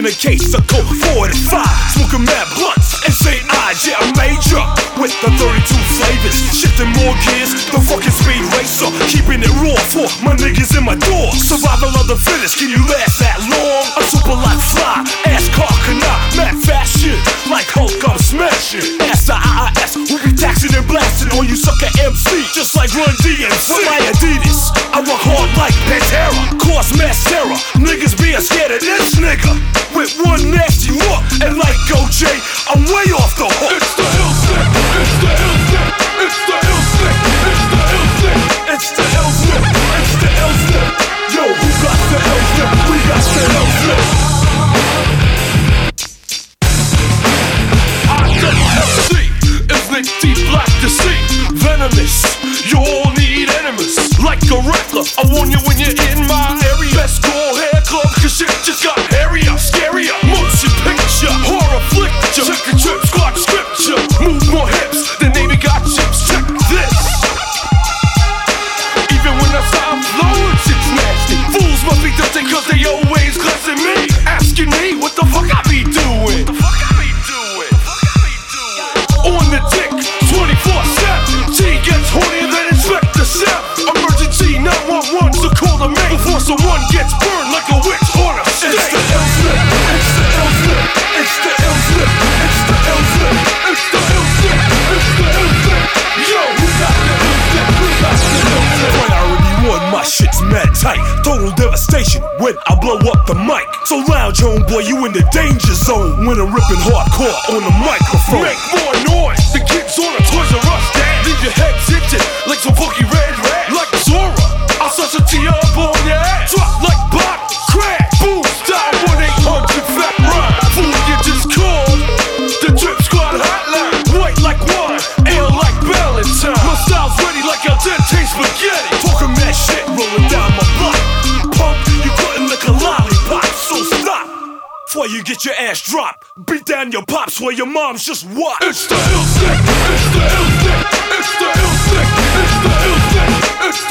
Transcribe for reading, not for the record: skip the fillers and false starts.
Smoking a case of Colt 45, smoking mad blunts and St. Ides, yeah, I'm major with the 32 flavors, shifting more gears, the fucking speed racer, keeping it raw for my niggas in my door. Survival of the fittest, can you last that long? I'm super like fly, ass car cannot, mad fashion, like Hulk I'm smashing. Ass the IIS, we'll be taxing and blasting on you sucker MC, just like Run DMC. With my Adidas, I rock hard like Pantera, cause mass terror, niggas being scared of this nigga. With one nasty look, and like OJ, I'm way off the hook. It's the ill stick, it's the ill stick, it's the ill stick, it's the ill stick, it's the ill stick, it's the ill stick. Yo, who got the ill stick? We got the ill stick. IWC is Nick D Black to see, venomous. You all need enemies, like a wrestler. I warn you when you're in my area. Best call hair club, cause shit just got hairier, scarier. Motion picture, horror flicture. Check the trip squad scripture. Move more hips than Navy got chips. Check this. Even when I stop flowing, shit's nasty. Fools must be dirty cause they always cussing me. Asking me what the fuck I be doing. On the dick, 24/7. G gets hornier than Inspector Seth. Emergency 911, so call the main before someone gets burned like a witch on a stake. It's the ill slip, it's the ill slip, it's the ill slip, it's the ill slip, it's the ill slip, it's the ill slip. Yo, who got the ill slip? Who got the ill slip? Priority one, my shit's mad tight. Total devastation when I blow up the mic. So lounge, homeboy, you in the danger zone when I'm ripping hardcore on the microphone. Make more noise. The kids on a Toys R Us stand. Leave your head itching like some funky red rat. Like Zora, I'll such a tee up on your ass. Drop like bottom, crack, boom, style 1-800 fat rhyme. Fool, you just called the Drip Squad hotline. White like wine, ale like Valentine. My style's ready like al dente spaghetti. Talking that shit, rolling down my block. Pump, you couldn't lick a lollipop, so stop before you get your ass dropped. Beat down your pops while your mom's just watch. It's the ill stick, it's the ill stick, it's the ill stick, it's the ill stick, it's the